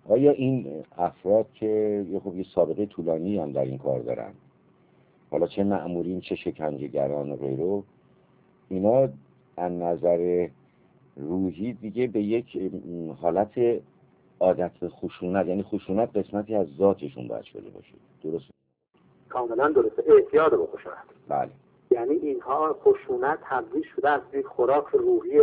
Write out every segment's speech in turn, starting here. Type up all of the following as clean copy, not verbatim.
آیا این افراد که خب یه سابقه طولانی هم در این کار دارن، حالا چه مأمورین چه شکنجهگران و غیره، اینا از نظر روحی دیگه به یک حالت عادت به خشونت، یعنی خشونت قسمتی از ذاتشون باید شده باشه، درست؟ کاملا درسته، اعتیاد به خشونت. بله. یعنی اینها خشونت تبدیل شده از یک خوراک روحی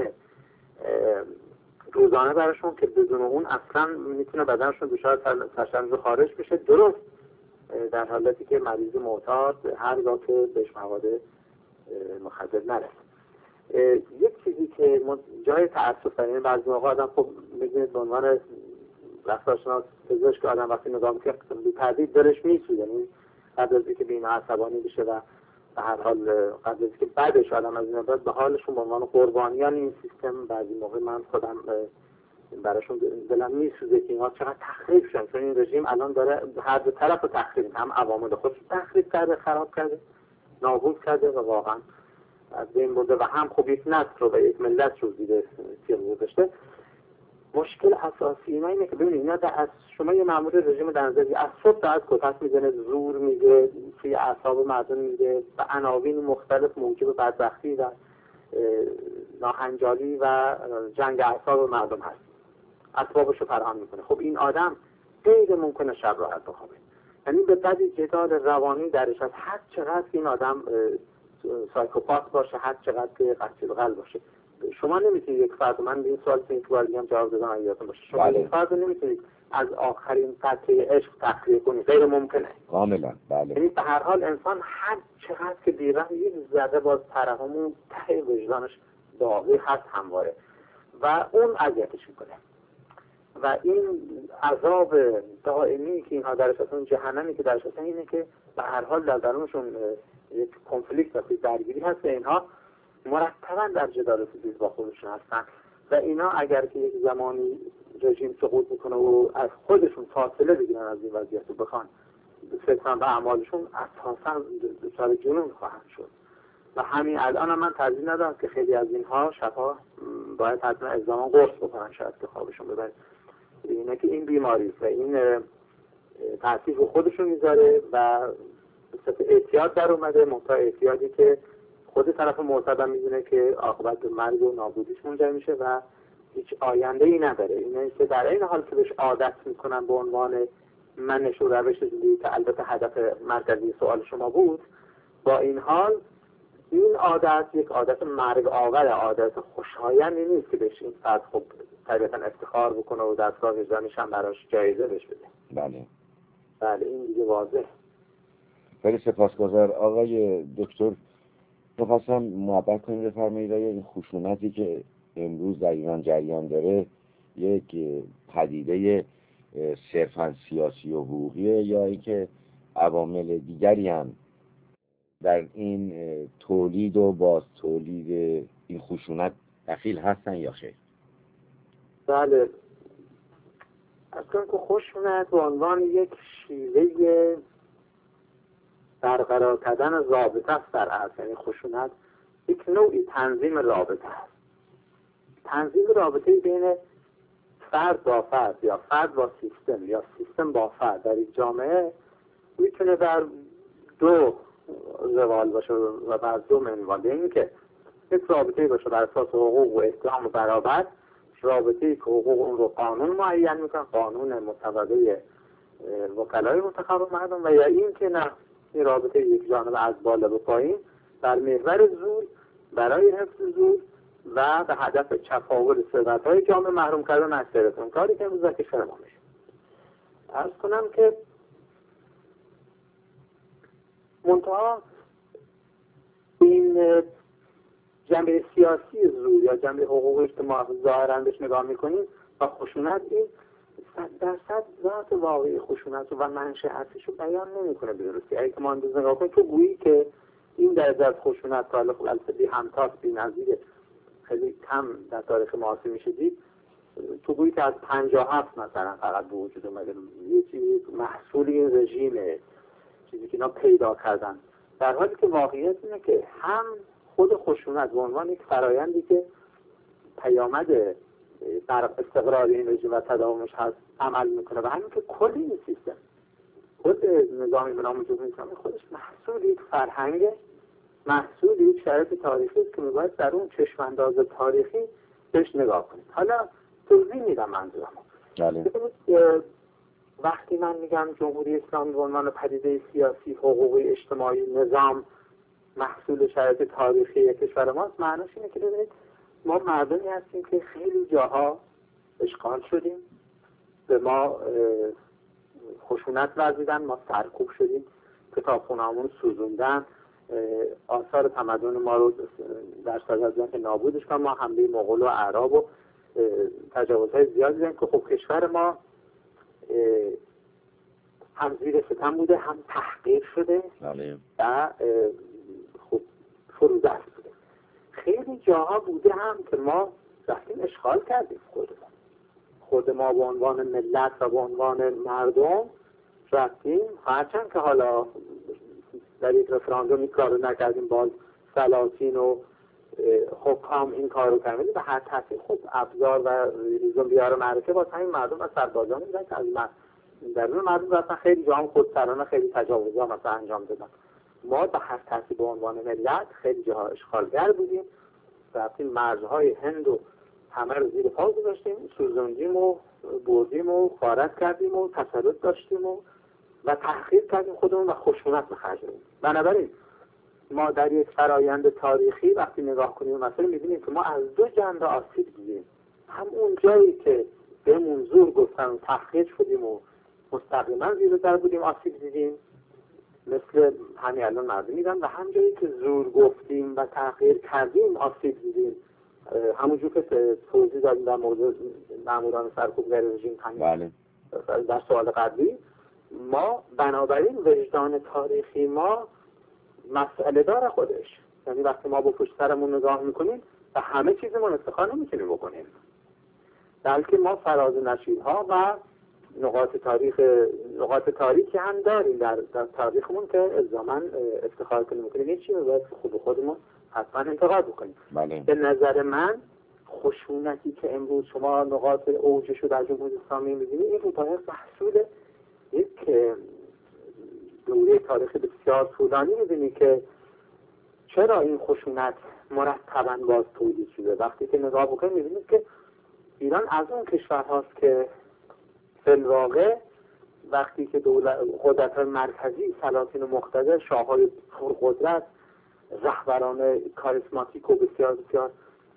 روزانه براشون که بدون اون اصلا میتونه بدنشون دچار تشنج خارج بشه، درست در حالتی که مریض معتاد هرگاه که بهش مواد مخدر نرسه. یک چیزی که جای تأسف داره، بعضی موقع آدم خب میدونید به عنوان رفتارشناس پزشک آدم وقتی نگاه میکنه بی تردید دلش میسوزه، یعنی قبل از اینکه بینا عصبانی بشه و به هر حال قبل از اینکه بعدش آدم از این بعد به حالشون به عنوان قربانیان این سیستم بعضی موقع من خودم براشون دلم میسوزه که اینها چقدر تخریب شدن، چون این رژیم الان داره هر دو طرف رو تخریب، هم عوامل خودش تخریب کرده، خراب کرده، نابود کرده و واقعا از بین برده و هم خب یک نسل رو و یک ملت رو زیر تیغ گذاشته. مشکل اساسی اینه که ببینید اینا از شما یه مأمور رژیم در نظر از صبح تا از کتک میزنه، زور میگه، توی اعصاب مردم میگه و عناوین مختلف موجب بدبختی و ناهنجاری و جنگ اعصاب مردم هست، اسبابشو فراهم میکنه. خب این آدم غیر ممکنه شب راحت بخوابه، یعنی به قدری جدال روانی درش از هر چقدر این آدم سایکوپات باشه، هر چقدر که قتل قلب باشه. شما نمیتونید یک فرد، من این سوال که یک بار دیگه هم جواب دادم یادتون باشه، شما یک فرد نمیتونید از آخرین قطعه عشق تخلیه کنید، غیر ممکنه کاملا. بله. یعنی به هر حال انسان هر چقدر که بیرحم یک ذره باز ترحم ته وجدانش باقی هست همواره و اون اذیتش میکنه و این عذاب دائمی که اینها درش هستن، جهنمی که درش هستن، اینه که به هر حال در درونشون یک کنفلیکت و درگیری هست و اینها مرتبا در جدال سیاسی با خودشون هستن و اینا اگر که یک زمانی رژیم سقوط میکنه و از خودشون فاصله بگیرن از این وضعیت و بخوان فکرن به اعمالشون، اساسا دچار جنون خواهند شد و همین الان من ترجیح ندارم که خیلی از اینها شبها باید حتما الزاما قرص بکنن شاید که خوابشون ببره. اینه که این بیماری و این تاثیر رو خودشون میذاره و به صفت اعتیاد در اومده، منتها اعتیادی که خود طرف معتاد میدونه که عاقبت به مرگ و نابودیش منجر میشه و هیچ آینده ای نداره. اینه که در این حال که بهش عادت میکنن به عنوان منش و روش زندگی که البته هدف مرکزی سوال شما بود، با این حال این عادت یک عادت مرگ آور، عادت خوشایندی نیست که بهش این فرد خب طبیعتا افتخار بکنه و دستگاه وجدانیش هم براش جایزه بهش بده. بله. بله این دیگه واضح. خیلی سپاسگزار آقای دکتر. می‌خواستم محبت کنیم بفرمایید آیا این خشونتی که امروز در ایران جریان داره یک پدیده صرفاً سیاسی و حقوقیه یا اینکه عوامل دیگری هم در این تولید و باز تولید این خشونت دخیل هستن یا خیر؟ بله، اصلا که خشونت به عنوان یک شیوه برقرار کردن رابطه است در اصل، یعنی خشونت یک نوعی تنظیم رابطه است، تنظیم رابطه بین فرد با فرد یا فرد با سیستم یا سیستم با فرد در یک جامعه میتونه در دو زوال باشه و بر دو منوال، یعنی که یک رابطه باشه بر اساس حقوق و احترام و برابر، رابطه‌ای که حقوق اون رو قانون معین میکنه، قانون متولی وکلای منتخب مردم، و یا این که نه، این رابطه یک جانبه از بالا به پایین در محور زور برای حفظ زور و به هدف چپاول ثروت‌های جامعه محروم کردن از اون کاری که امروز در کشور ما میشه. عرض کنم که منتها این جنبه سیاسی زور یا جنبه حقوق اجتماع ظاهراً بهش نگاه میکنیم و خشونت این 100% ذات واقعی خشونت و منشأ اصلیش رو بیان نمیکنه به درستی. اگه ما اندازه نگاه کنیم تو گویی که این درجه از خشونت تا حالا البته بی همتاست، بی نظیره، خیلی کم در تاریخ معاصر میشه دید، تو گویی که از 57 مثلا فقط به وجود اومده، یه چیزی محصول این رژیمه، چیزی که اینا پیدا کردن، در حالی که واقعیت اینه که هم خود خشونت به عنوان یک فرایندی که پیامد بر استقرار این رژیم و تداومش هست عمل میکنه و همین که کل این سیستم خود نظامی به نام جمهوری اسلامی خودش محصول یک فرهنگ، محصول یک شرایط تاریخی است که میباید در اون چشمانداز تاریخی بهش نگاه کنید. حالا توضیح میدم منظورمو. وقتی من میگم جمهوری اسلامی به عنوان پدیده سیاسی، حقوقی، اجتماعی، نظام محصول شرایط تاریخی کشور ماست، معناش اینه که ببینید ما مردمی هستیم که خیلی جاها اشغال شدیم، به ما خشونت ورزیدن، ما سرکوب شدیم، کتابخونه‌هامون سوزوندن، آثار تمدن ما رو در صدد نابودش کردن، ما حمله مغول و اعراب و تجاوزهای زیادی دیدیم که خب کشور ما هم زیر ستم بوده، هم تحقیر شده و خب فرودست بوده. خیلی جاها بوده هم که ما رفتیم اشغال کردیم خود ما به عنوان ملت و به عنوان مردم رفتیم، هرچند که حالا در یک رفراندوم این کار رو نکردیم، باز سلاطین و حکام این کار رو کردیم و هر تحصیل خب ابزار و ریزون بیار معرکه باز همین مردم و سربازان میدن که از درون مردم رفتن خیلی جا هم خودسرانه خیلی تجاوزها مثلا انجام دادن. ما به هر تحصیل به عنوان ملت خیلی جاها اشغالگر بودیم، رفتیم مرزهای هند و همه رو زیر پا گذاشتیم، سوزوندیم و بردیم و غارت کردیم و تسلط داشتیم و تحقیر کردیم خودمون و خشونت بخرجیم. بنابراین ما در یک فرایند تاریخی وقتی نگاه کنیم مثلا می‌بینیم که ما از دو جنبه آسیب دیدیم. هم اون جایی که بهمون زور گفتن تحقیر شدیم و مستقیما زیر در بودیم آسیب دیدیم، مثل همین الان مردم میدن، و هم جایی که زور گفتیم و تحقیر کردیم آسیب دیدیم، همونجور که توضیح دادیم در مورد ماموران سرکوبگر رژیم همین در سوال قبلی. ما بنابراین وجدان تاریخی ما مسئله داره خودش، یعنی وقتی ما با پشت سرمون نگاه میکنیم و همه چیزمون افتخار نمیتونیم بکنیم، بلکه ما فراز نشیب‌ها و نقاط تاریکی هم داریم در تاریخمون که الزاماً افتخار کنیم میکنیم. این چیزی باید خودمون حتما انتقاد بکنیم. به نظر من خشونتی که امروز شما نقاط اوجش رو در جمهوری اسلامی می‌بینید، این رو باید محصول یک دوره تاریخی بسیار طولانی می‌بینید که چرا این خشونت مرتباً باز تولید شده. وقتی که نگاه بکنید می‌بینید که ایران از اون کشورهاست که فی الواقع وقتی که قدرت‌های مرکزی، سلاطین مقتدر، شاه‌های پرقدرت، رهبران کاریسماتیک و بسیار بسیار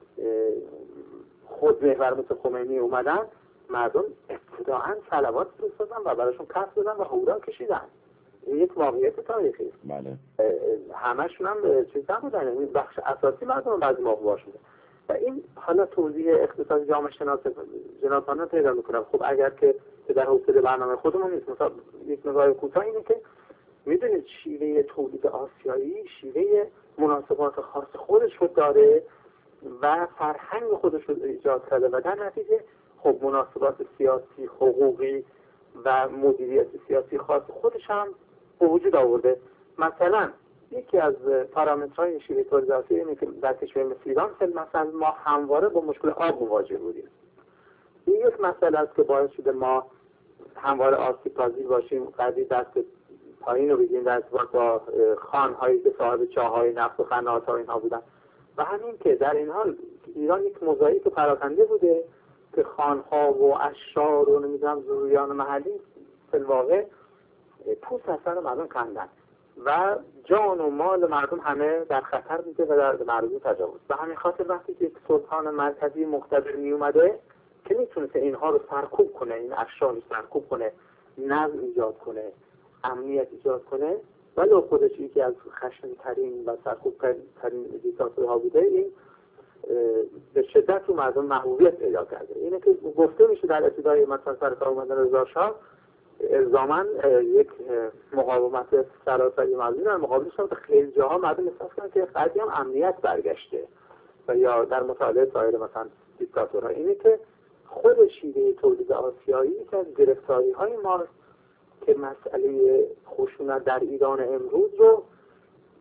خودمحور مثل خمینی اومدن، مردم ابتداعاً صلوات فرستادن و براشون کف دادن و هورا کشیدن. این یک واقعیت تاریخی است. بله. همشون هم چیز نبودن، این بخش اساسی مردم بعضی موقع باشون. و این حالا توضیح اقتصاد جامعه شناسانه پیدا میکنم. خب اگر که در حوصله برنامه خودمون نیست، مثلا یک نگاه کوتاه اینه که میدونید شیوه تولید آسیایی شیوه مناسبات خاص خودش رو داره و فرهنگ خودش رو ایجاد کرده و در نتیجه خب مناسبات سیاسی، حقوقی و مدیریت سیاسی خاص خودش هم به وجود آورده. مثلا یکی از پارامترهای شیوه تولید آسیایی اینه که در کشور مثل ایران مثلا ما همواره با مشکل آب مواجه بودیم. این یک مسئله است که باعث شده ما همواره آسیب پذیر باشیم، قضیه دست پایین رو بگیریم در ارتباط با خانهایی که صاحب چاهای نفت و قنات‌ها اینها بودن. و همین که در این حال ایران یک موزاییک پراکنده بوده که خانها و اششار و نمیدونم زوریان محلی فی الواقع پوست از سر مردم کندن و جان و مال مردم همه در خطر بوده و در معرض تجاوز. به همین خاطر وقتی که یک سلطان مرکزی مقتدر می اومده که میتونست اینها رو سرکوب کنه، این اششار رو سرکوب کنه، نظم ایجاد کنه، امنیت ایجاد کنه، ولی خودش یکی از خشن‌ترین و سرکوب‌ترین دیکتاتورها بوده، این به شدت تو مردم محبوبیت پیدا کرده. اینه که گفته میشه در ابتدای مثلا سر کار اومدن رضا شاه الزاماً یک مقاومت سراسری مردمی در مقابلش بود. خیلی جاها مردم احساس کردن که قضیه هم امنیت برگشته و یا در مطالعه سایر مثلا دیکتاتورها اینه که خود شیوه تولید آسیایی که از گرفتاری‌های ماست که مسئله خشونت در ایران امروز رو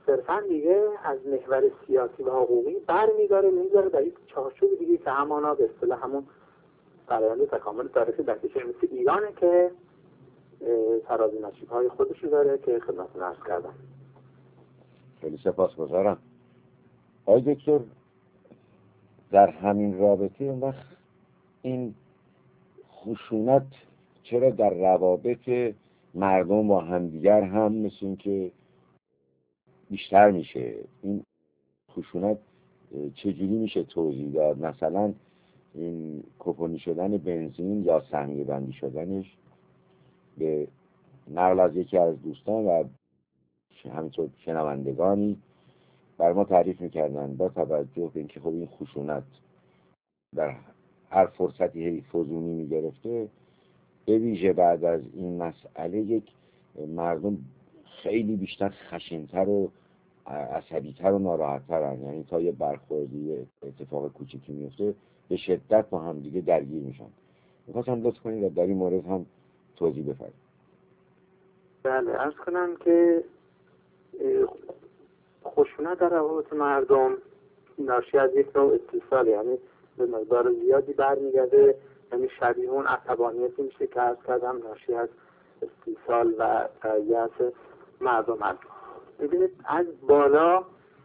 صرفا دیگه از محور سیاسی و حقوقی برمی‌داره میذاره در یک چارچوب دیگه که همانا به اصطلاح همون فرآیند تکامل تاریخی در کشور مثل ایرانه که ترازی نشیب‌های خودشو داره که خدمتتون عرض کردم. خیلی سپاسگزارم. آقای دکتر، در همین رابطه اون وقت این خشونت چرا در روابط مردم با همدیگر هم مثل این که بیشتر میشه؟ این خشونت چجوری میشه توضیح داد؟ مثلا این کپونی شدن بنزین یا سهمیه بندی شدنش به نقل از یکی از دوستان و همینطور شنوندگانی بر ما تعریف میکردن با توجه به اینکه خب این خشونت در هر فرصتی هی فزونی میگرفته، به ویژه بعد از این مسئله یک مردم خیلی بیشتر خشن‌تر و عصبی‌تر و ناراحت‌ترن. یعنی تا یه برخوردی اتفاق کوچیکی میفته به شدت با هم دیگه درگیر میشن. می‌خواستم لطف کنید و در این مورد هم توضیح بفرمایید. بله، عرض کنم که خشونت در روابط مردم ناشی از یک نوع استیصال، یعنی به مقدار زیادی برمیگرده، یعنی شبیه اون عصبانیتی میشه که عرض کردم ناشی از استیصال و یأس مردم هست. ببینید از بالا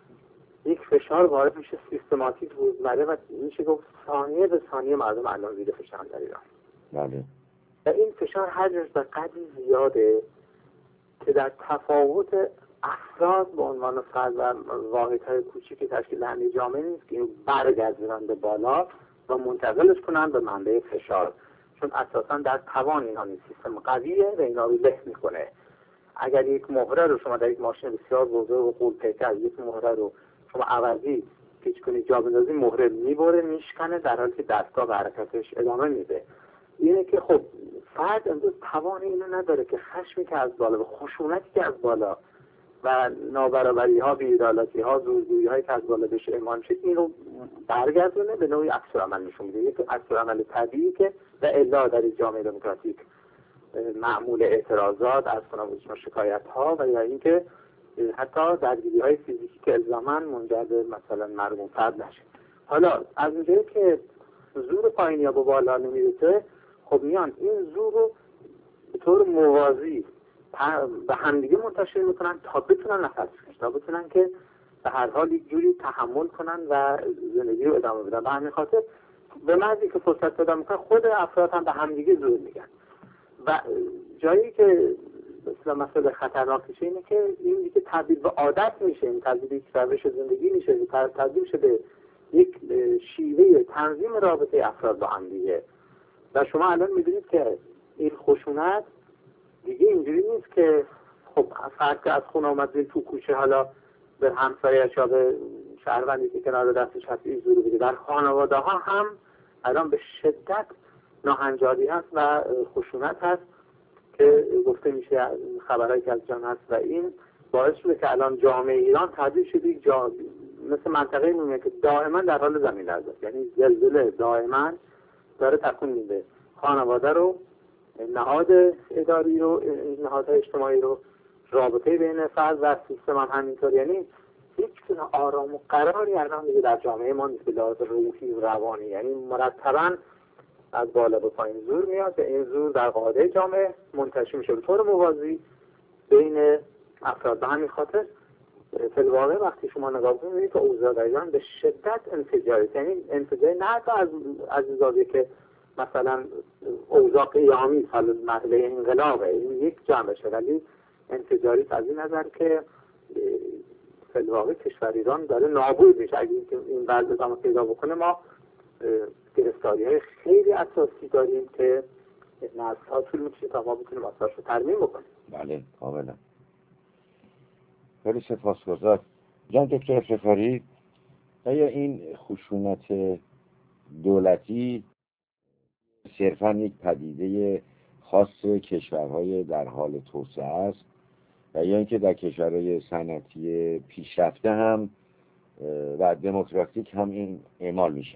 یک فشار وارد میشه سیستماتیک روزمره و میشه گفت ثانیه به ثانیه مردم الان زیر فشار در ایران. بله. و این فشار حجمش به قدری زیاده که در تفاوت افراد به عنوان فرد و واحدهای کوچیکی تشکیل دهنده جامعه نیست که برگردونن به بالا و منتقلش کنن به منبع فشار، چون اساسا در توان اینا نیست. سیستم قویه و اینا رو له میکنه. اگر یک مهره رو شما در یک ماشین بسیار بزرگ و غول‌پیکر یک مهره رو شما عوضی پیچ کنید جا بندازی، مهره میبره میشکنه، در حالی که دستگاه به حرکتش ادامه میده. اینه که خب فرد امروز توان اینو نداره که خشمی که از بالا و خشونتی که از بالا و نابرابری ها، بی‌عدالتی ها، زورگویی هایی که از بالا بهش اعمال میشه این رو برگردونه به نوعی عکس‌العمل نشون میده. یک عکس‌العمل طبیعی که و الا در جامعه دموکراتیک معمول اعتراضات از کنم شکایت ها و یا اینکه حتی درگیری های فیزیکی که الزاما منجر به مثلا مرگوم فرد نشه. حالا از اونجایی که زور پایین یا به بالا نمیرسه، خب میان این زور رو به طور موازی به همدیگه منتشر میکنن تا بتونن نفس بکشن، تا بتونن که به هر حال یک جوری تحمل کنن و زندگی رو ادامه بدن. به همین خاطر به محضی که فرصت پیدا میکنن خود افراد هم به همدیگه زور میگن و جایی که مثلا خطرناکشه اینه که این دیگه تبدیل به عادت میشه، این تبدیل یک روش زندگی میشه، تبدیل میشه به یک شیوه تنظیم رابطه افراد با هم دیگه. و شما الان میدونید که این خشونت دیگه اینجوری نیست که خب فرد که از خونه اومد تو کوچه حالا به همسایه‌اش یا به شهروندی که کنار دستش هست این زور بده. در خانواده ها هم الان به شدت ناهنجاری هست و خشونت هست که گفته میشه خبرهایی که از جان هست و این باعث شده که الان جامعه ایران تبدیل شده یک مثل منطقه میمونه که دائما در حال زمین لرزه، یعنی زلزله دائما داره تکون میده خانواده رو، نهاد اداری رو، نهادهای اجتماعی رو، رابطه بین فرد و سیستم هم همینطور. یعنی هیچ گونه آرام و قراری الان دیگه در جامعه ما نیست به لحاظ روحی و روانی. یعنی مرتباً از بالا به پایین زور میاد و این زور در قاعده جامعه منتشر میشه به طور موازی بین افراد. به همین خاطر فی الواقع وقتی شما نگاه کنید که اوضاع در ایران به شدت انفجاری، یعنی انفجاری نه تا از زاویه که مثلا اوضاع قیامی حال مرحله انقلابه این یک جمع بشه، ولی انفجاری از این نظر که فی الواقع کشور ایران داره نابود میشه. اگه این وضع ادامه پیدا بکنه ما گرفتاری های خیلی اساسی داریم که نسل‌ها طول میکشه تا ما بتونیم آثارش رو ترمیم بکنیم. بله کاملا. خیلی سپاسگزار. جان دکتر افتخاری، آیا این خشونت دولتی صرفاً یک پدیده خاص کشورهای در حال توسعه است و یا اینکه در کشورهای صنعتی پیشرفته هم و دموکراتیک هم این اعمال میشه؟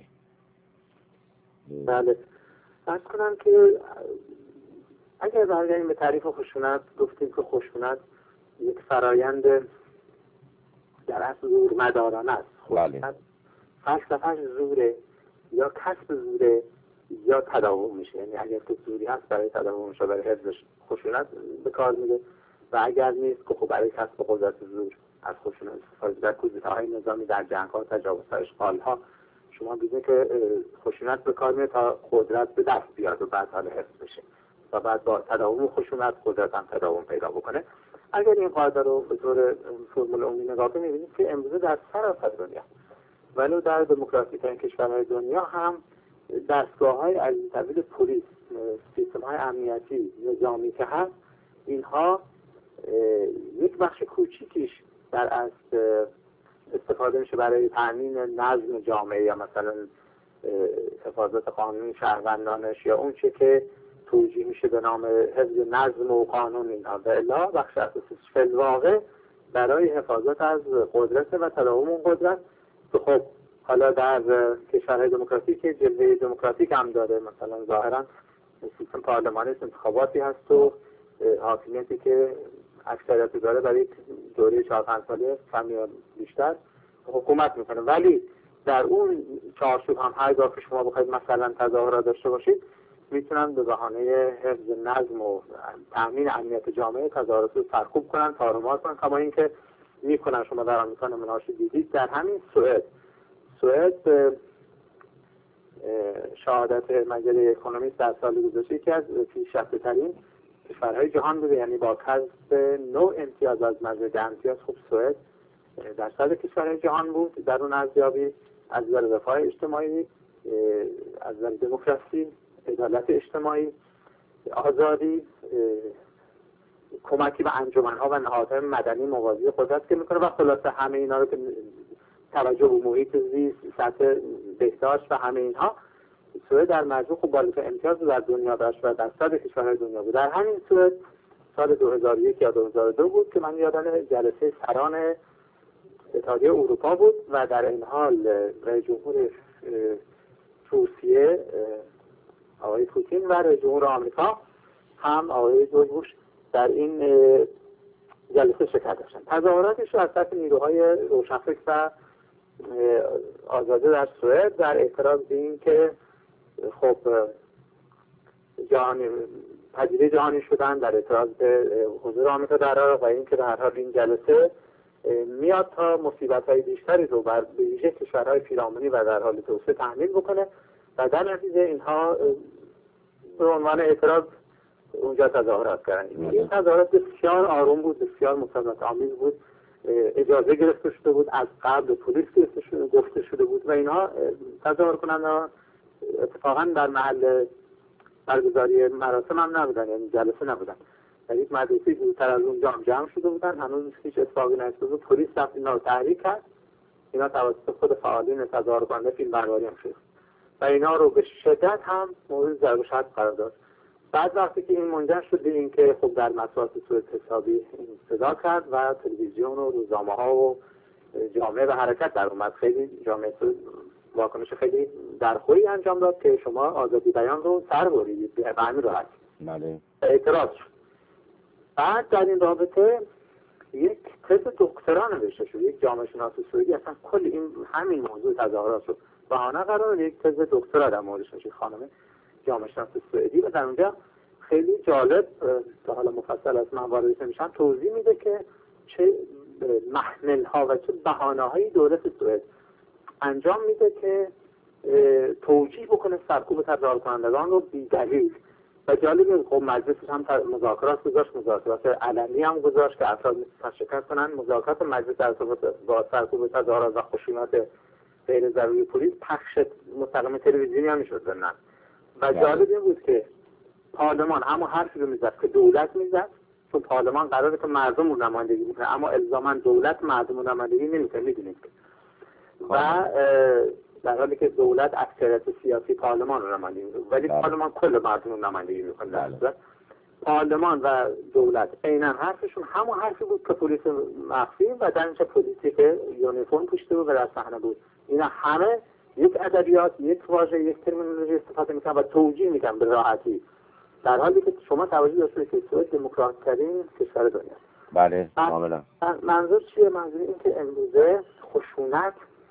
بله، عرض کنم که اگر برگردیم به تعریف خشونت، گفتیم که خشونت یک فرایند در اصل زور مدارانه است. بله. فلسفه‌اش زوره یا کسب زوره یا تداوم میشه، یعنی اگر که زوری هست برای تداومش و برای حفظش خشونت به کار میده و اگر نیست که خب برای کسب قدرت زور از خشونت استفاده. در کودتاهای نظامی، در جنگ‌ها، تجاوزها، اشغال‌ها شما دیدید که خشونت به کار میاد تا قدرت به دست بیاد و بعد حالا حفظ بشه و بعد با تداوم خشونت قدرت هم تداوم پیدا بکنه. اگر این قاعده رو به طور فرمول عمومی نگاه کنید می‌بینید که امروزه در سراسر دنیا ولو در دموکراتیک‌ترین کشورهای دنیا هم دستگاه‌های از طریق پلیس، سیستم‌های امنیتی نظامی که هست، اینها یک بخش کوچیکیش در اصل استفاده میشه برای تامین نظم جامعه یا مثلا حفاظت قانون شهروندانش یا اون چه که توجیه میشه به نام حفظ نظم و قانون. اینها به الا بخش اساسیش فی الواقع برای حفاظت از قدرت و تداوم اون قدرت که خب حالا در کشورهای دموکراتیک جلوه دموکراتیک هم داره، مثلا ظاهرا سیستم پارلمانی انتخاباتی هست و حاکمیتی که اکثریت داره برای دوره 4-5 ساله کم یا بیشتر حکومت میکنه. ولی در اون چارچوب هم هرگاه که شما بخواید مثلا تظاهرات داشته باشید میتونن به بهانه حفظ نظم و تامین امنیت جامعه تظاهرات رو سرکوب کنن، تارومار کنن، کما اینکه میکنن. شما در آمریکا نمونه‌اش دیدید. در همین سوئد شهادت مجله اکونومیست در سال گذشته یکی از پیشرفته‌ترین کشورهای جهان بوده، یعنی با کسب نوع امتیاز از مجله امتیاز. خب سوئد در صدر کشورهای جهان بود در اون ارزیابی از نظر رفاه اجتماعی، از نظر دموکراسی، عدالت اجتماعی، آزادی، کمکی به انجمن‌ها و نهادهای مدنی موازی قدرت که میکنه و خلاصه همه اینا رو که توجه به محیط زیست، سطح بهداشت و همه اینها، سوئد در مجموع خب بالاترین امتیاز در دنیا داشت و در صدر کشورهای دنیا بود. در همین سوئد سال 2001 یا 2002 بود که من یادم جلسه سران اتحادیه اروپا بود و در این حال رئیس جمهور روسیه آقای پوتین و رئیس جمهور آمریکا هم آقای جورج بوش در این جلسه شرکت داشتن. تظاهراتش از طرف نیروهای روشنفکر و آزاده در سوئد در اعتراض به این که خب پذیره جهانی شدن، در اعتراض به حضور آمریکا در عراق و این که در حال این جلسه میاد تا مصیبت‌های بیشتری رو بر ویژه کشورهای پیرامونی و در حال توسعه تحمیل بکنه و در نتیجه اینها به عنوان اعتراض اونجا تظاهرات کردن. این تظاهرات بسیار آروم بود، بسیار مسالمت آمیز بود، اجازه گرفته شده بود، از قبل پلیس گفته شده بود و اینها تظاهر کنند اتفاقا در محل برگزاری مراسم هم نبودن، یعنی جلسه نبودن، در یک مدرسه دورتر از اونجا هم جمع شده بودن. هنوز هیچ اتفاقی نیفتاده. پلیس رفت اینا رو تحریک کرد. اینا توسط خود فعالین تظاهر کننده فیلمبرداری هم شد و اینا رو به شدت هم مورد ضرب و شتم قرار داد. بعد وقتی که این منجر شد به این که خب در مسائل سوء حسابی صدا کرد و تلویزیون و روزنامه‌ها و جامعه به حرکت در اومد، خیلی جامعه واکنش خیلی درخوری انجام داد که شما آزادی بیان رو سر برید به همین راحت. بله. اعتراض شد. بعد در این رابطه یک تز دکترا نوشته شد. یک جامعه شناس سوئدی اصلا کل این همین موضوع تظاهرات شد بهانه قرار یک تز دکترا در موردش نوشت، خانم جامعه شناس سوئدی، و در اونجا خیلی جالب که حالا مفصل از من وارد نمیشم توضیح میده که چه محمل‌ها و چه بهانه‌هایی دولت سوئد انجام میده که توجیه بکنه سرکوب تظاهر کنندگان رو بی‌دلیل. و جالبه خب مجلسش هم مذاکرات گذاشت، مذاکرات علنی هم گذاشت که افراد شرکت کنن. مذاکرات مجلس در ارتباط با سرکوب تظاهرات و خشونت غیر ضروری پلیس پخش مستقیم تلویزیونی هم میشد بنن. و جالب این بود که پارلمان همون حرفی رو میزد که دولت میزد، چون پارلمان قراره که مردم رو نمایندگی میکنه، اما الزاما دولت مردم رو نمایندگی نمیکنه، میدونید. و در حالی که دولت اکثریت سیاسی پارلمان رو نمایندگی میکنه، ولی پارلمان کل مردم رو نمایندگی میکنه. در پارلمان و دولت عیناً حرفشون همون حرفی بود که پلیس مخفی و در اینجا پلیسی که یونیفرم پوشیده بود و در صحنه بود. اینا همه یک ادبیات، یک واژه، یک ترمینولوژی استفاده میکنن و توجیه میکنن به راحتی، در حالی که شما توجه داشته که سوئد دموکرات‌ترین کشور دنیاست. بله کاملا. منظور چیه؟ منظور این که امروزه خشونت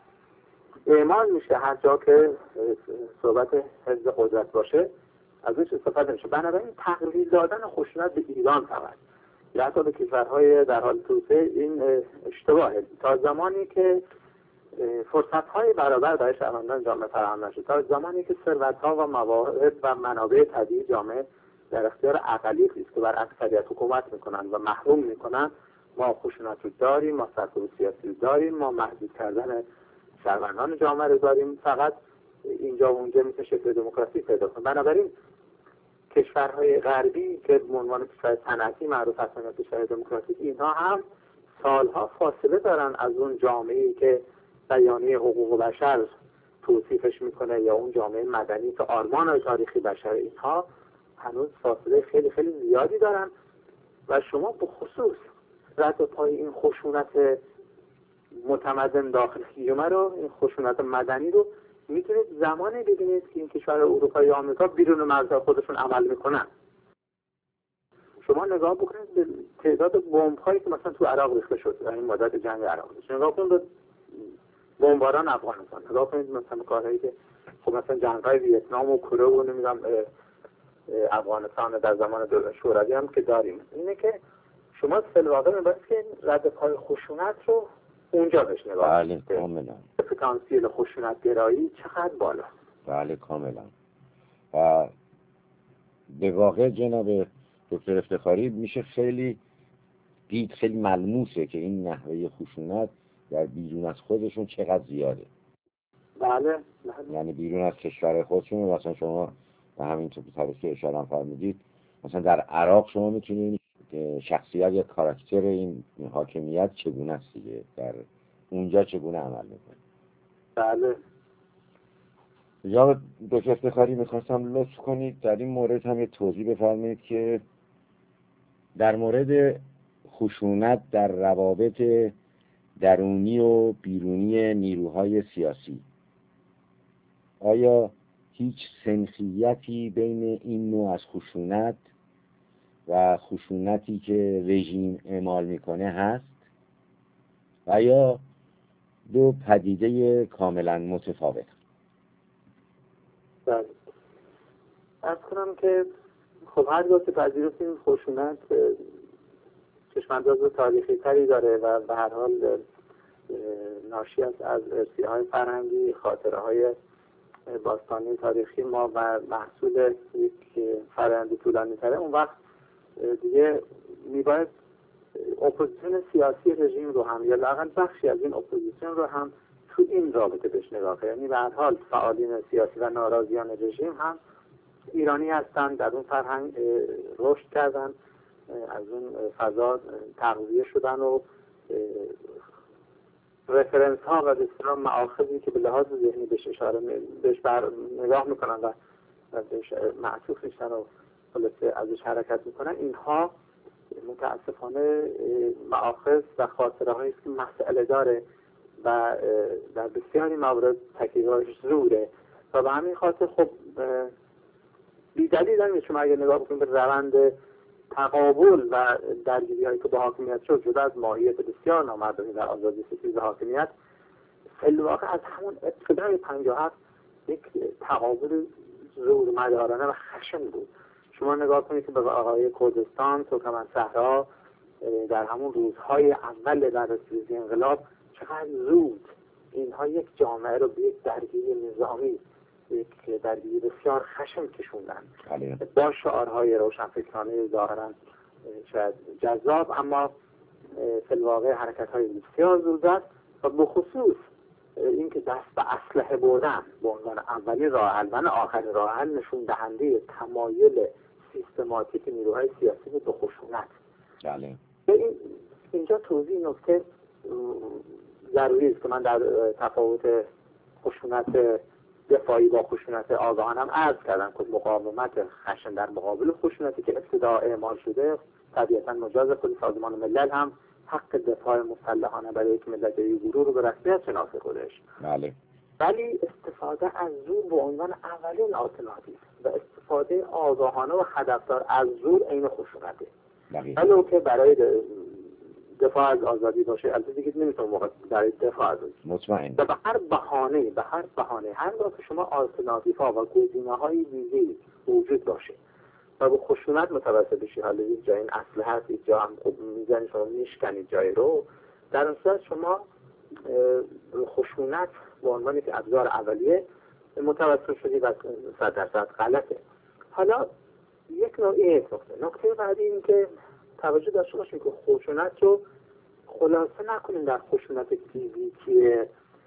اعمال میشه، هر جا که صحبت حفظ قدرت باشه ازش استفاده میشه. بنابراین تقلیل دادن خشونت به ایران فقط یا حتی به کشورهای در حال توسعه این اشتباهه. تا زمانی که فرصت‌های برابر برای شهروندان جامعه فراهم نشه، تا زمانی که ثروت‌ها و موارد و منابع طبیعی جامعه در اختیار اقلیت است که بر اکثریت حکومت میکنن و محروم میکنن، ما خشونت رو داریم، ما سرکوب سیاسی رو داریم، ما محدود کردن شهروندان جامعه رو داریم. فقط اینجا و اونجا میشه شکل دموکراسی پیدا کنه. بنابراین کشورهای غربی که به عنوان کشور صنعتی معروف هستن یا کشور دموکراتیک، اینها هم سالها فاصله دارن از اون جامعه‌ای که بیانیه حقوق بشر توصیفش میکنه یا اون جامعه مدنی که آرمان تاریخی بشر. اینها هنوز فاصله خیلی خیلی زیادی دارن و شما به خصوص رد پای این خشونت متمدن داخل جامعه رو، این خشونت مدنی رو میتونید زمانی ببینید که این کشور اروپایی و آمریکا بیرون مرزهای خودشون عمل میکنن. شما نگاه بکنید به تعداد بمب‌هایی که مثلا تو عراق ریخته شد در این مدت جنگ عراق. نگاه کنید به بمباران افغانستان، نگاه کنید مثلا کارهایی که خب مثلا جنگ‌های ویتنام و کره و نمیدونم افغانستان در زمان شوروی هم که داریم. اینه که شما فی‌الواقع می‌بینید که رد پای خشونت رو اونجا بهش نگاه کنید. بله کاملا. پتانسیل خشونت گرایی چقدر بالا. بله کاملا. و به واقع جناب دکتر افتخاری میشه خیلی دید، خیلی ملموسه که این نحوه خشونت در بیرون از خودشون چقدر زیاده. بله. یعنی بیرون از کشور خودشون. مثلا شما به همین طریق که اشاره هم فرمودید، مثلا در عراق شما میتونید شخصیت یا کاراکتر این حاکمیت چگونه است دیگه، در اونجا چگونه عمل میکنه. بله. جناب دکتر افتخاری میخواستم لطف کنید در این مورد هم یه توضیح بفرمایید که در مورد خشونت در روابط درونی و بیرونی نیروهای سیاسی، آیا هیچ سنخیتی بین این نوع از خشونت و خشونتی که رژیم اعمال میکنه هست و یا دو پدیده کاملا متفاوت؟ بله. از کنم که خب هر دو که پذیرفتیم خشونت چشمانداز تاریخی تری داره و به هر حال ناشی است از ارثیه‌های فرهنگی، خاطره‌های باستانی تاریخی ما و محصول یک فرآیند طولانی تره. اون وقت دیگه میباید اپوزیسیون سیاسی رژیم رو هم یا لااقل بخشی از این اپوزیسیون رو هم تو این رابطه بهش نگاه کنیم. یعنی به هر حال فعالین سیاسی و ناراضیان رژیم هم ایرانی هستند، در اون فرهنگ رشد کردن، از اون فضا تغذیه شدن و رفرنس ها و بسیار مآخذی که به لحاظ ذهنی بهش اشاره بهش نگاه میکنن و بهش معطوف میشن و خلاصه ازش حرکت میکنن، اینها متاسفانه مآخذ و خاطره هایی است که مسئله داره و در بسیاری موارد تکیه‌اش زوره و به همین خاطر خب بی‌دلیل هم شما اگر نگاه بکنید به روند تقابل و درگیری هایی که با حاکمیت شد، جدا از ماهیت بسیار نامردمی در آزادی ستیز حاکمیت، فی‌الواقع از همون ابتدای 57 یک تقابل زورمدارانه و خشن بود. شما نگاه کنید که به آقای کردستان، ترکمن‌صحرا در همون روزهای اول بررسی انقلاب چقدر زود اینها یک جامعه رو به یک درگیری نظامی، یک درگیری بسیار خشن کشوندن با شعارهای روشنفکرانه ظاهرا شاید جذاب، اما فی الواقع حرکت‌های بسیار زود و به خصوص اینکه دست به اسلحه بردن به عنوان اولین راه حل و آخرین راه حل نشون دهنده تمایل سیستماتیک نیروهای سیاسی به خشونت. بله. اینجا توضیح نکته ضروری است که من در تفاوت خشونت دفاعی با خشونت آگاهانم عرض کردم که مقاومت خشن در مقابل خشونتی که ابتدا اعمال شده طبیعتا مجاز خود سازمان ملل هم حق دفاع مسلحانه برای یک ملت یا گروه رو به رسمیت شناخته خودش. بله. ولی استفاده از زور به عنوان اولین آلترناتیو و استفاده آگاهانه و هدفدار از زور عین خشونته. ولو که برای دفاع از آزادی باشه، البته دیگه نمیتونه موقع برای دفاع از مطمئن. و به هر بهانه هر وقت شما آلترناتیوها و گزینه‌های دیگه‌ای وجود باشه و به خشونت متوسل بشی، حالا یک جای این اسلحه هست، یک جا هم خوب میزنی شما میشکنید جای رو، در اون صورت شما خشونت به عنوان یک ابزار اولیه متوسل شدی و 100% غلطه. حالا یک نکته بعدی این که توجه داشته باشیم که خشونت رو خلاصه نکنیم در خشونت فیزیکی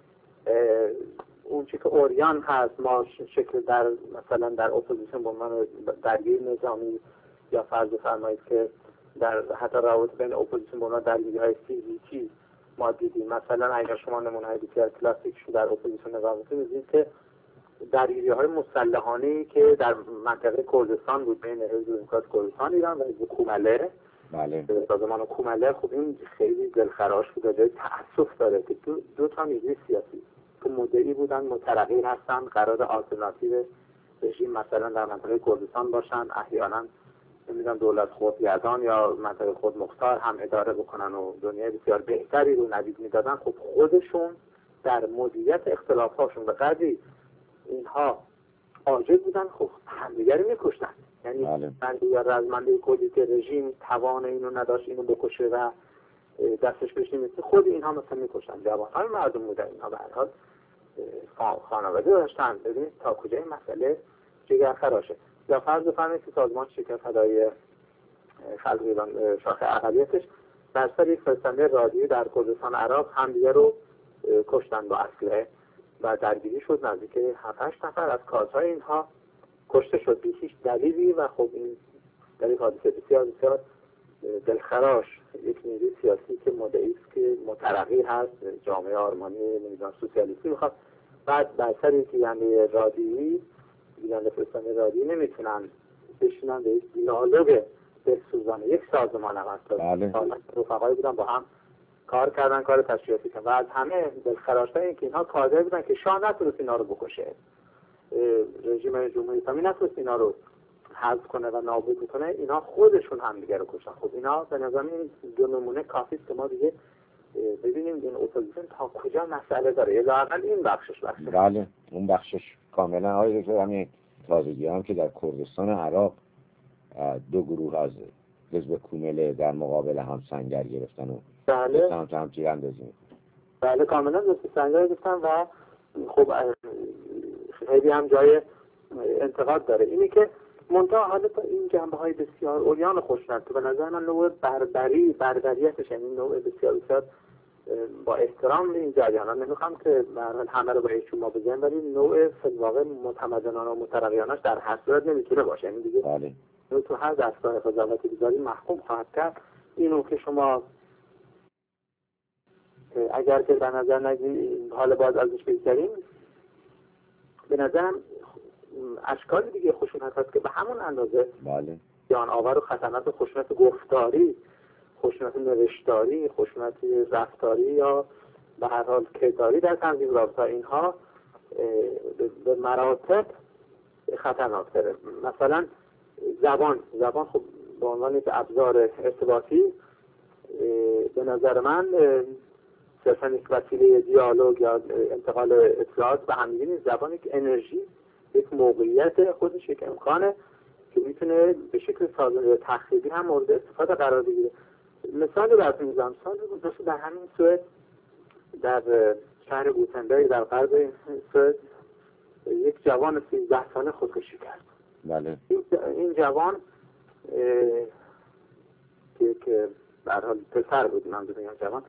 اون چی که اوریان هست، ما شکل در مثلا در اپوزیسیون به عنوان درگیری نظامی، یا فرض بفرمایید که در حتی روابط بین اپوزیسیون به عنوان درگیری‌های فیزیکی ما دیدیم. مثلا اگر شما نمونه‌های بسیار کلاسیک شو در اپوزیسیون نگاه کنید که درگیری‌های مسلحانه‌ای که در منطقه کردستان بود بین حزب دموکرات کردستان ایران و حزب کومله، بله، سازمان کومله، خب این خیلی دلخراش بود، جای تأسف داره که دو تا نیروی سیاسی که مدعی بودن مترقی هستن، قرار آلترناتیو رژیم مثلا در منطقه کردستان باشن، احیانا نمیدونم دولت خودگردان یا منطقه خود مختار هم اداره بکنن و دنیای بسیار بهتری رو نوید میدادن. خب خودشون در مدیریت اختلافاتشون به قدری اینها عاجز بودن، خب همدیگری میکشتن. یعنی بنده یا رزمنده کردی که رژیم توان اینو نداشت اینو بکشه و دستش بهش نمیرسه، خود اینها مثلا میکشتن. جوانهای مردم بودن اینها، به هر حال خانواده داشتن. ببینید تا کجای مسئله جگرخراشه. یا فرض بفرمایید که سازمان شرکت فدایی خلق ایران شاخه اقلیتش در سر یک فرستنده رادیویی در کردستان عراق همدیگه رو کشتن با اسلحه و درگیری شد، نزدیک 7-8 نفر از کارهای اینها کشته شد بی هیچ دلیلی. و خب این در یک حادثه بسیار بسیار دلخراش، یک نیروی سیاسی که مدعی است که مترقی هست، جامعه آرمانی نمیدونم سوسیالیستی میخواد، بعد بر سر یعنی رادیویی دیگران فرستنده رادیویی نمیتونن بشینن به یک دیالوگ بسوزانه. یک سازمان هم هست، رفقایی بودن با هم کار کردن، کار تشریفی کردن و از همه دلخراش‌تر این که اینها کادر بودن که شاه نتونست اینا رو بکشه، رژیم جمهوری اسلامی نتونست اینا رو حذف کنه و نابود کنه، اینا خودشون هم دیگه رو کشتن. خب اینا به نظر این دو نمونه کافی است که ما دیگه ببینیم این اپوزیسیون تا کجا مسئله داره، یا لااقل این بخشش. بله، اون بخشش کاملا. آقای دکتر، همین تازگی هم که در کردستان عراق دو گروه از حزب کومله در مقابل هم سنگر گرفتن و بله هم تیراندازی میکنن. بله کاملا دست سنگر گرفتن و خب خیلی هم جای انتقاد داره. اینی که منتها حالا تا این جنبه‌های بسیار اوریان خشونت به نظر من نوع بربریتش، یعنی نوع بسیار بسیار با احترام این جریانان، نمیخوام که همه رو با یک چوب بزنیم، ولی نوع فی الواقع متمدنانه و مترقیانش در هر صورت نمیتونه باشه. یعنی دیگه بله، تو هر دستگاه قضاوتی گذاری محکوم خواهد کرد. اینو که شما اگر که به نظر نگیرید حالا باز ازش بگذریم، به نظرم اشکال دیگه خشونت هست که به همون اندازه بله جان آور و خطرناک خشونت گفتاری، خشونت نوشتاری، خشونت رفتاری یا به هر حال کرداری در تنظیم رابطه، اینها به مراتب خطرناک‌تره. مثلا زبان خب به عنوان یک ابزار ارتباطی به نظر من صرفاً یک وسیله دیالوگ یا انتقال اطلاعات به هم دیگه، زبان یک انرژی، یک موقعیت خودش، یک امکانه که میتونه به شکل تخریبی هم مورد استفاده قرار بگیره. مثال براتون میزنم. سال گذشته در همین سوئد، در شهر گوتنبرگ در غرب سوئد، یک جوان 13 ساله خودکشی کرد. بله. این جوان که به هر حال پسر بود، من بگم جوان،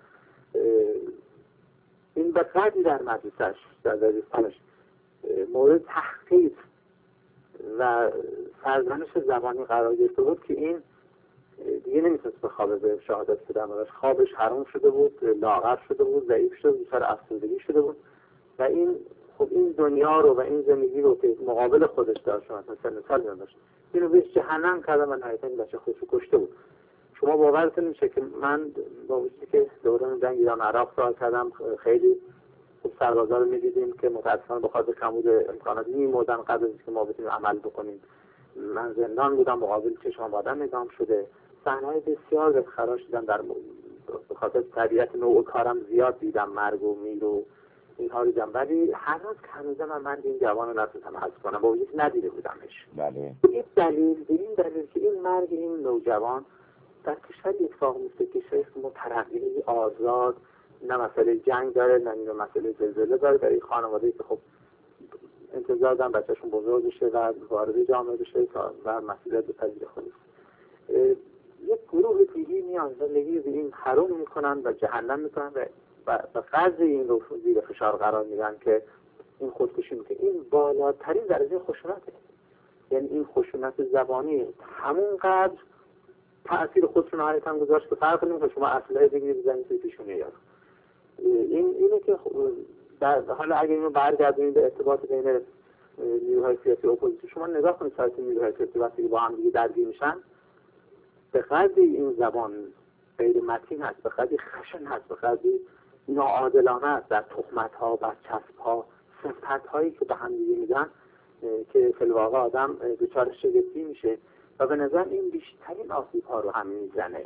این به قدری در مدرسه‌اش در دبیرستانش مورد تحقیر و سرزنش زبانی قرار گرفته بود که این دیگه نمیتونست بخوابه به شهادت که دماغش خوابش حرام شده بود، لاغر شده بود، ضعیف شده بود، سر افسردگی شده بود و این خب این دنیا رو و این زندگی رو که مقابل خودش داشت، مثلا داشت، اینو بهش جهنم کرده و نهایتا این بچه خودشو کشته بود. شما باورتون میشه که من با وجودی که دوران جنگ ایران عراق سال کردم، خیلی خوب سربازا رو می‌دیدیم که متأسفانه به خاطر کمبود امکانات می‌مردن قبل از اینکه ما بتونیم عمل بکنیم. من زندان بودم، مقابل چشم آدم نظام شده، صحنه‌های بسیار دلخراش دیدم در به خاطر طبیعت نوع کارم زیاد دیدم، مرگ و میر و اینها رو دیدم، ولی هنوز من این جوان رو نتونستم حذف کنم، با وجود ندیده بودمش. بله. این دلیل که این مرگ این نوجوان در کشور اتفاق میفته، کشوری مترقی آزاد، نه مسئله جنگ داره، نه مسئله زلزله داره، در این خانواده‌ای که خب انتظار دارن بچه‌شون بزرگ بشه و وارد جامعه بشه و مسئولیت بپذیره خودش. یک گروه دیگه میان زندگی به این حروم میکنن و جهنم میکنن و قدر این رو زیر فشار قرار میدن که این خودکشی میکنه. این بالاترین درجه خشونته، یعنی این خشونت زبانی همونقدر تأثیر خودش نهایتاً گذاشت که فرق نمیکنه شما اسلحه بگیرید بزنید توی پیشونی یارو. اینه که حالا اگه اینو برگردونید به ارتباط بین نیروهای سیاسی و اپوزیسیون، شما نگاه کنید سایت نیروهای سیاسی وقتی با هم دیگه درگیر میشن، به قدری این زبان غیر متین هست، به قدری خشن هست، به قدری ناعادلانه است در تهمت‌ها، برچسب‌ها، صفت‌هایی که به هم دیگه میدن که فی الواقع آدم دچار شگفتی میشه و به نظر این بیشترین آسیب‌ها رو همین میزنه.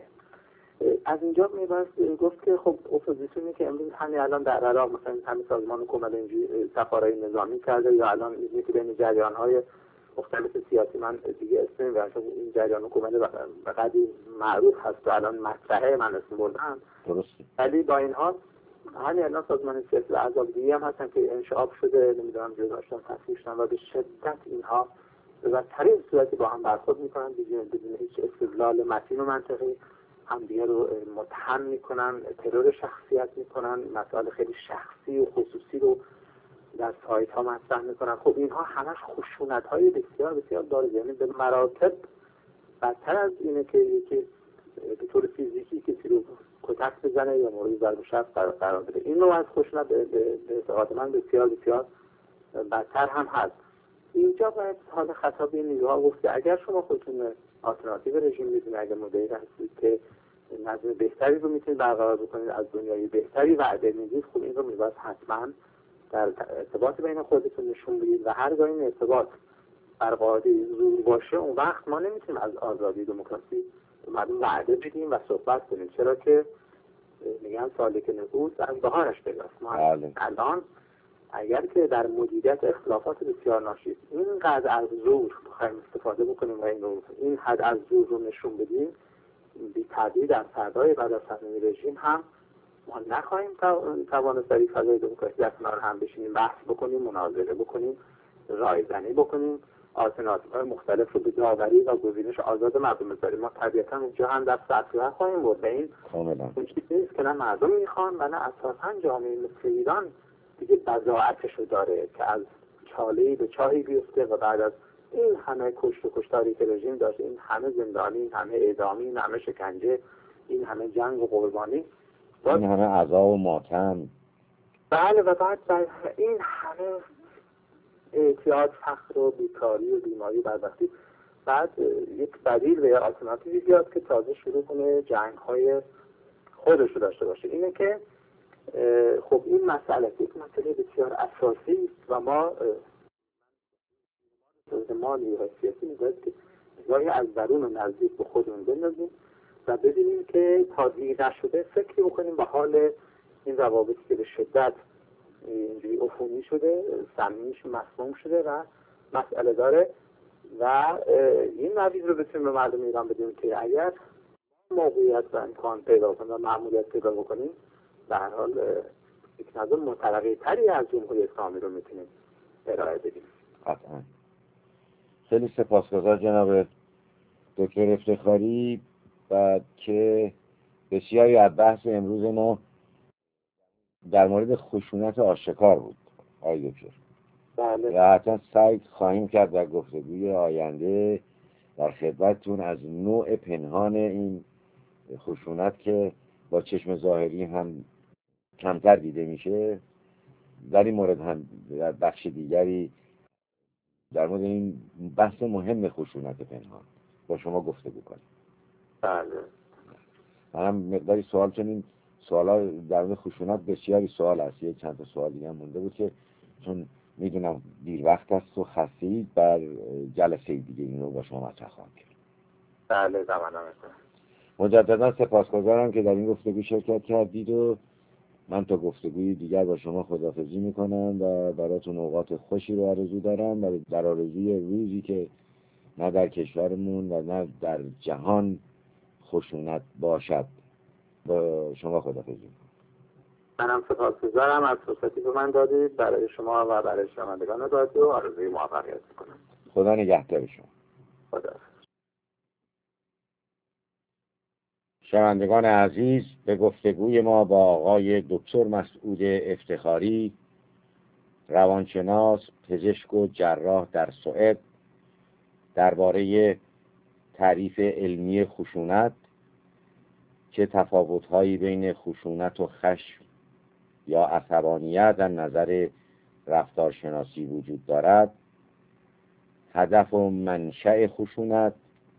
از اینجا میباید گفت که خب اپوزیسیونی که امروز همین الان در عراق مثلا همین سازمان کمل اینجوری سفارای نظامی کرده، یا الان می‌بینید که بین جریان‌های مختلف سیاسی، من دیگه اسم نمیبرم چون این جریان کمل به قدری معروف هست و الان مطرحه، من اسم بردم درسته، ولی با این حال همین الان سازمان سیاسی و احزاب دیگه هم هستن که انشعاب شده، نمیدونم جداشتن، تصفیه شدن و به شدت اینها به بدترین صورتی با هم برخورد میکنن بدون هیچ استدلال متین و منطقی، همدیگه رو متهم میکنن، ترور شخصیت میکنن، مسائل خیلی شخصی و خصوصی رو در سایت ها مطرح میکنن. خب اینها همش خشونت های بسیار بسیار داره، یعنی به مراتب بدتر از اینه که یکی به طور فیزیکی کسی رو کتک بزنه یا مورد ضرب و شتم قرار بده. این نوع از خشونت به اعتقاد من بسیار بسیار بدتر هم هست. اینجا باید حال خطاب این نیروها گفت که اگر شما خودتون آلترناتیو رژیم میدونید، اگر مدعی هستید که نظم بهتری رو میتونید برقرار بکنید، از دنیای بهتری وعده میدید، خب این رو میباید حتما در ارتباط بین خودتون نشون بدید و هرگاه این ارتباط بر قاعده زور باشه، اون وقت ما نمیتونیم از آزادی دموکراسی مردم وعده بدیم و صحبت کنیم، چرا که میگن سالک نکوست از بهارش پیداست. ما الان اگر که در مدیریت اختلافات بسیار ناشی اینقدر از زور بخوایم استفاده بکنیم و این حد از زور رو نشون بدیم، بی تردید در فردای بعد از تسلیم رژیم هم ما نخواهیم توانست در این فضای دموکراسی در کنار هم بشینیم، بحث بکنیم، مناظره بکنیم، رایزنی بکنیم، آلترناتیوهای مختلف رو به داوری و گزینش آزاد مردم بذاریم. ما طبیعتا اونجا هم دست اصلا خواهیم برد. این اون چیزی نیست که نه مردم میخوان و نه اساسا جامعه مثل ایران دیگه بضاعتش رو داره که از چاله‌ای به چاهی بیفته و بعد از این همه کشت و کشتاری که رژیم داشت، این همه زندانی، این همه اعدامی، این همه شکنجه، این همه جنگ و قربانی، این همه عذاب و ماتم، بله، و بعد این همه اعتیاد، فقر و بیکاری و بیماری و بدبختی، بعد یک بدیل و یا آلترناتیوی بیاد که تازه شروع کنه جنگ‌های خودش رو داشته باشه. اینه که خب این مسئله یک مسئله بسیار اساسی است و ما نیروهای سیاسی می‌باید که گاهی از درون و نزدیک به خودمون بندازیم و ببینیم که تا دیر نشده فکری بکنیم به حال این روابطی که به شدت اینجوری عفونی شده، صمیمیش مسموم شده و مسئله داره و این نوید رو بتونیم به مردم ایران بدیم که اگر موقعیت و امکان پیدا کنیم و معمولیت پیدا بکنیم، به هر حال یک نظام مترقی تری از جمهوری اسلامی رو میتونیم ارائه بدیم. قطعا. خیلی سپاسگزار جناب دکتر افتخاری و که بسیاری از بحث امروز ما در مورد خشونت آشکار بود آقای دکتر. بله. و حتما سعی خواهیم کرد در گفتگوی آینده در خدمتتون از نوع پنهان این خشونت که با چشم ظاهری هم کمتر دیده میشه، در این مورد هم در بخش دیگری در مورد این بحث مهم خشونت پنهان با شما گفتگو کنیم. بله. منم مقداری سوال، چنین سوالا در مورد خشونت بسیاری سوال هست، یک چند تا سوال دیگه هم مونده بود که چون میدونم دیر وقت است و خستید، بر جلسه دیگه این رو با شما مطرح خواهم کرد. بله، زمانم مجددا سپاسگزارم که در این گفتگو شرکت کردید و من تا گفتگوی دیگر با شما خداحافظی میکنم و براتون اوقات خوشی رو آرزو دارم و در آرزوی روزی که نه در کشورمون و نه در جهان خشونت باشد با شما خداحافظی میکنم. منم سپاسگزارم از فرصتی که من دادید. برای شما و برای شنوندگان رادیو آرزوی موفقیت میکنم. خدا نگهدار شما. خدا. شنوندگان عزیز، به گفتگوی ما با آقای دکتر مسعود افتخاری، روانشناس، پزشک و جراح در سوئد، درباره تعریف علمی خشونت، چه تفاوت‌هایی بین خشونت و خشم یا عصبانیت در نظر رفتارشناسی وجود دارد، هدف و منشأ خشونت،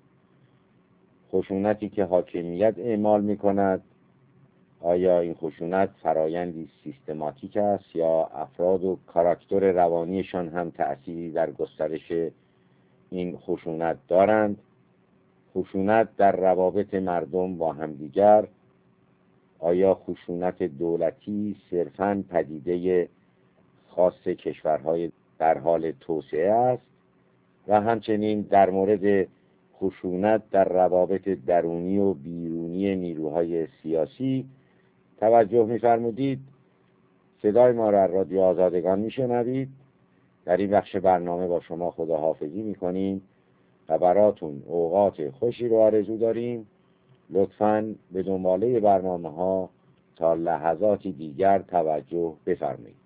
خشونتی که حاکمیت اعمال می‌کند، آیا این خشونت فرایندی سیستماتیک است یا افراد و کاراکتر روانیشان هم تأثیری در گسترش این خشونت دارند، خشونت در روابط مردم با همدیگر، آیا خشونت دولتی صرفاً پدیده خاص کشورهای در حال توسعه است و همچنین در مورد خشونت در روابط درونی و بیرونی نیروهای سیاسی توجه می‌فرمودید. صدای ما را رادیو آزادگان میشنوید. در این بخش برنامه با شما خداحافظی میکنیم و براتون اوقات خوشی رو آرزو داریم. لطفاً به دنباله برنامه ها تا لحظاتی دیگر توجه بفرمایید.